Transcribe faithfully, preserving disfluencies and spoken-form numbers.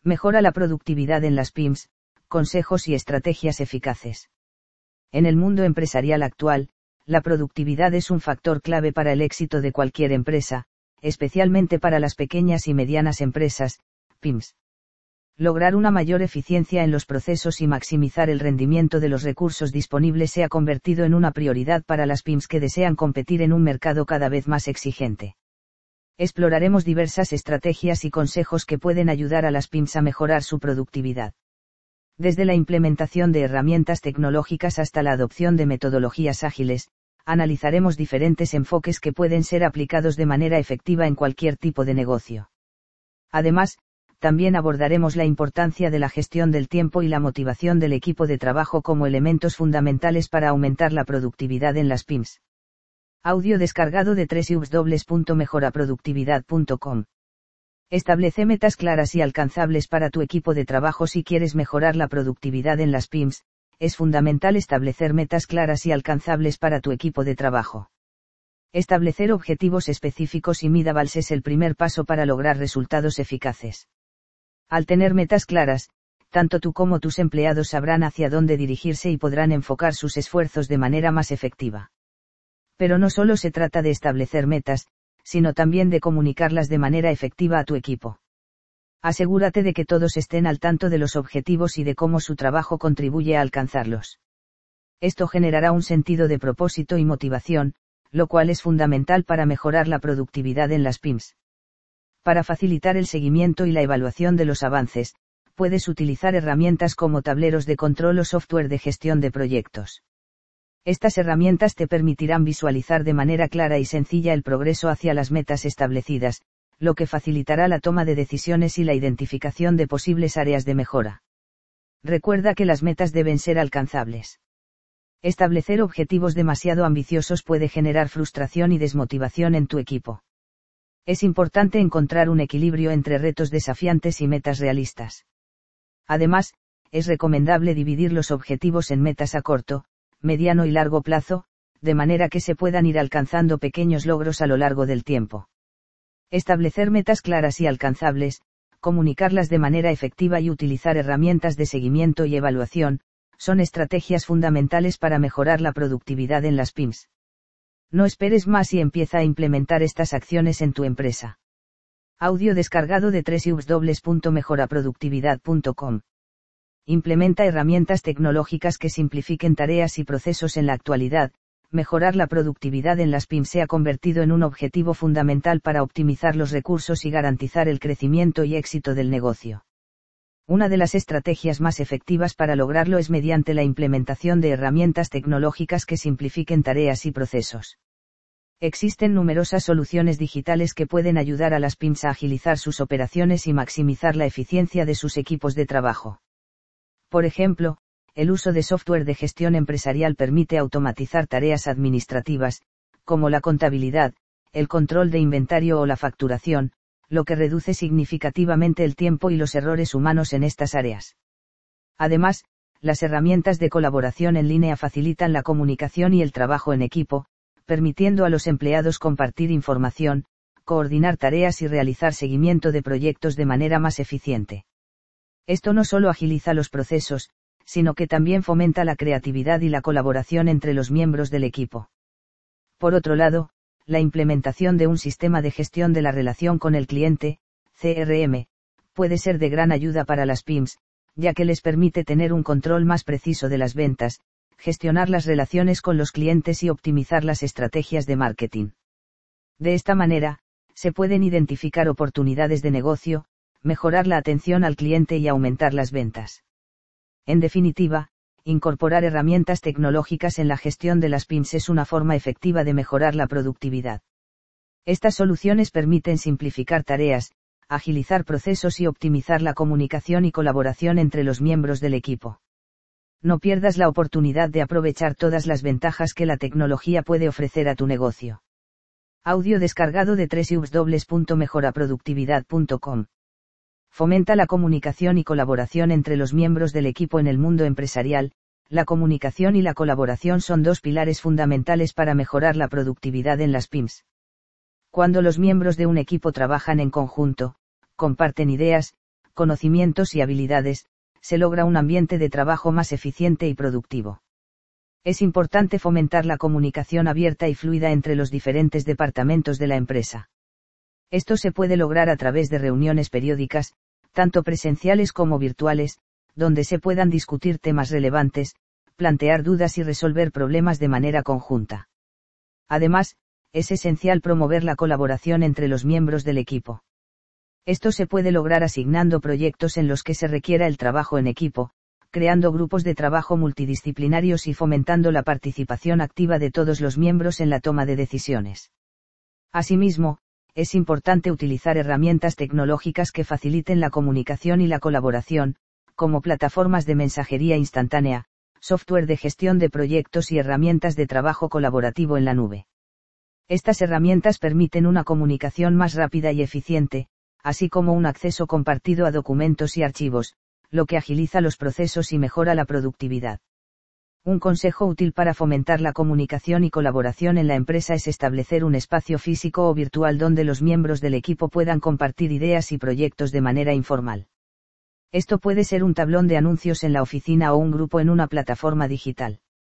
Mejora la productividad en las pymes, consejos y estrategias eficaces. En el mundo empresarial actual, la productividad es un factor clave para el éxito de cualquier empresa, especialmente para las pequeñas y medianas empresas, pymes. Lograr una mayor eficiencia en los procesos y maximizar el rendimiento de los recursos disponibles se ha convertido en una prioridad para las pymes que desean competir en un mercado cada vez más exigente. Exploraremos diversas estrategias y consejos que pueden ayudar a las pymes a mejorar su productividad. Desde la implementación de herramientas tecnológicas hasta la adopción de metodologías ágiles, analizaremos diferentes enfoques que pueden ser aplicados de manera efectiva en cualquier tipo de negocio. Además, también abordaremos la importancia de la gestión del tiempo y la motivación del equipo de trabajo como elementos fundamentales para aumentar la productividad en las pymes. Audio descargado de doble u doble u doble u punto mejora productividad punto com. Establece metas claras y alcanzables para tu equipo de trabajo. Si quieres mejorar la productividad en las pymes, es fundamental establecer metas claras y alcanzables para tu equipo de trabajo. Establecer objetivos específicos y measurable es el primer paso para lograr resultados eficaces. Al tener metas claras, tanto tú como tus empleados sabrán hacia dónde dirigirse y podrán enfocar sus esfuerzos de manera más efectiva. Pero no solo se trata de establecer metas, sino también de comunicarlas de manera efectiva a tu equipo. Asegúrate de que todos estén al tanto de los objetivos y de cómo su trabajo contribuye a alcanzarlos. Esto generará un sentido de propósito y motivación, lo cual es fundamental para mejorar la productividad en las pymes. Para facilitar el seguimiento y la evaluación de los avances, puedes utilizar herramientas como tableros de control o software de gestión de proyectos. Estas herramientas te permitirán visualizar de manera clara y sencilla el progreso hacia las metas establecidas, lo que facilitará la toma de decisiones y la identificación de posibles áreas de mejora. Recuerda que las metas deben ser alcanzables. Establecer objetivos demasiado ambiciosos puede generar frustración y desmotivación en tu equipo. Es importante encontrar un equilibrio entre retos desafiantes y metas realistas. Además, es recomendable dividir los objetivos en metas a corto, mediano y largo plazo, de manera que se puedan ir alcanzando pequeños logros a lo largo del tiempo. Establecer metas claras y alcanzables, comunicarlas de manera efectiva y utilizar herramientas de seguimiento y evaluación, son estrategias fundamentales para mejorar la productividad en las pymes. No esperes más y empieza a implementar estas acciones en tu empresa. Audio descargado de doble u doble u doble u punto mejora productividad punto com. Implementa herramientas tecnológicas que simplifiquen tareas y procesos en la actualidad. Mejorar la productividad en las pymes se ha convertido en un objetivo fundamental para optimizar los recursos y garantizar el crecimiento y éxito del negocio. Una de las estrategias más efectivas para lograrlo es mediante la implementación de herramientas tecnológicas que simplifiquen tareas y procesos. Existen numerosas soluciones digitales que pueden ayudar a las pymes a agilizar sus operaciones y maximizar la eficiencia de sus equipos de trabajo. Por ejemplo, el uso de software de gestión empresarial permite automatizar tareas administrativas, como la contabilidad, el control de inventario o la facturación, lo que reduce significativamente el tiempo y los errores humanos en estas áreas. Además, las herramientas de colaboración en línea facilitan la comunicación y el trabajo en equipo, permitiendo a los empleados compartir información, coordinar tareas y realizar seguimiento de proyectos de manera más eficiente. Esto no solo agiliza los procesos, sino que también fomenta la creatividad y la colaboración entre los miembros del equipo. Por otro lado, la implementación de un sistema de gestión de la relación con el cliente, C R M, puede ser de gran ayuda para las pymes, ya que les permite tener un control más preciso de las ventas, gestionar las relaciones con los clientes y optimizar las estrategias de marketing. De esta manera, se pueden identificar oportunidades de negocio, mejorar la atención al cliente y aumentar las ventas. En definitiva, incorporar herramientas tecnológicas en la gestión de las pymes es una forma efectiva de mejorar la productividad. Estas soluciones permiten simplificar tareas, agilizar procesos y optimizar la comunicación y colaboración entre los miembros del equipo. No pierdas la oportunidad de aprovechar todas las ventajas que la tecnología puede ofrecer a tu negocio. Audio descargado de doble u doble u doble u punto mejora productividad punto com. Fomenta la comunicación y colaboración entre los miembros del equipo en el mundo empresarial. La comunicación y la colaboración son dos pilares fundamentales para mejorar la productividad en las pymes. Cuando los miembros de un equipo trabajan en conjunto, comparten ideas, conocimientos y habilidades, se logra un ambiente de trabajo más eficiente y productivo. Es importante fomentar la comunicación abierta y fluida entre los diferentes departamentos de la empresa. Esto se puede lograr a través de reuniones periódicas, tanto presenciales como virtuales, donde se puedan discutir temas relevantes, plantear dudas y resolver problemas de manera conjunta. Además, es esencial promover la colaboración entre los miembros del equipo. Esto se puede lograr asignando proyectos en los que se requiera el trabajo en equipo, creando grupos de trabajo multidisciplinarios y fomentando la participación activa de todos los miembros en la toma de decisiones. Asimismo, es importante utilizar herramientas tecnológicas que faciliten la comunicación y la colaboración, como plataformas de mensajería instantánea, software de gestión de proyectos y herramientas de trabajo colaborativo en la nube. Estas herramientas permiten una comunicación más rápida y eficiente, así como un acceso compartido a documentos y archivos, lo que agiliza los procesos y mejora la productividad. Un consejo útil para fomentar la comunicación y colaboración en la empresa es establecer un espacio físico o virtual donde los miembros del equipo puedan compartir ideas y proyectos de manera informal. Esto puede ser un tablón de anuncios en la oficina o un grupo en una plataforma digital.